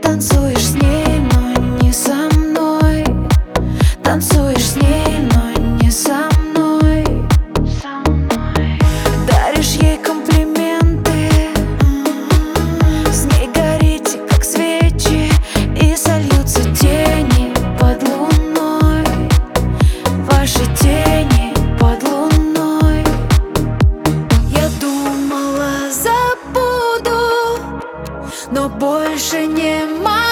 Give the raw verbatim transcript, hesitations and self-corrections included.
Танцуешь с ней, но не со мной. Танцуешь с ней, но не со мной. Даришь ей комплименты, с ней горите, как свечи, и сольются тени под луной. Ваши тени под луной. Я думала, забуду, но больше не могу.